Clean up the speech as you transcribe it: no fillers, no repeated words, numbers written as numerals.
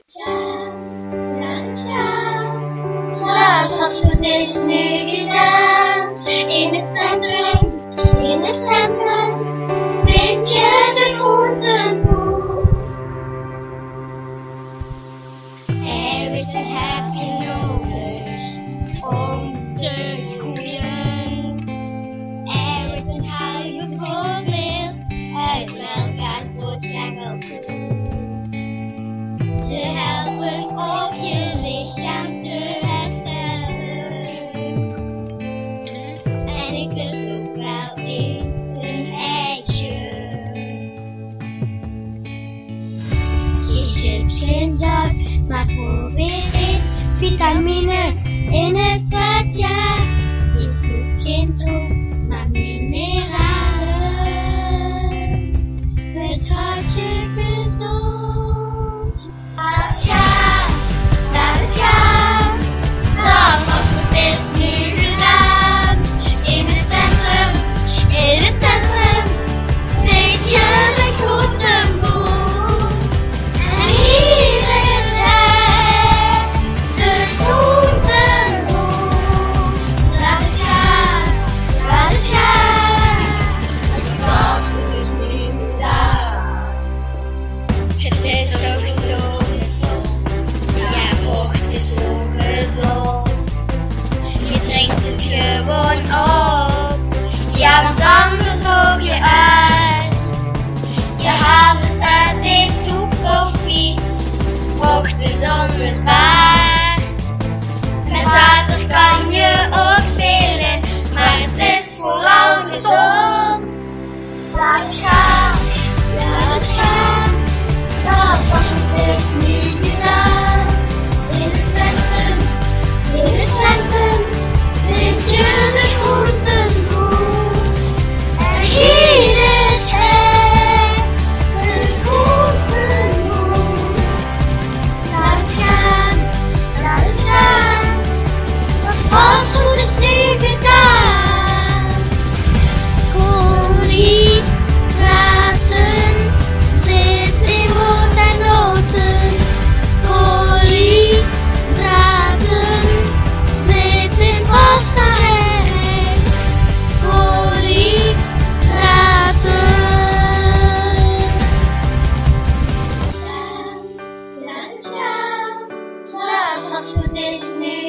Wat was goed is nu gedaan. In het centrum, vind je de groentenboer. Everything heb je nodig om te groeien. Everything haal je bijvoorbeeld uit welkaars wordt graag wel goed. Ze helpen op je lichaam te herstellen. En ik lust ook wel in een eitje. Je chips geen zak, maar probeer in vitamine in het vat, ja. Is goed geen troep, maar mineralen. Het houdt je gezond. Laat het gaan, dat wat goed is nu gedaan. In het centrum, vind je de groentenboer. En hier is hij, de groentenboer. Laat het gaan, het was goed is nu gedaan. Het is zo gezond. Is ongezond. Je drinkt het gewoon op. Ja, want anders droog je uit. Je haalt het uit de soep koffie. Ochtends onmisbaar. Met water kan je ook spelen, maar het is vooral gezond. Laat het gaan. Dat was goed is nu gedaan. In het centrum, vind je de groentenboer. En hier is hij, de groentenboer. Laat het gaan, wat was goed is nu gedaan. Koolhydraten zit in brood en noten. Zit in pasta en rijst. Koolhydraten. Laat het gaan, dat was goed is nu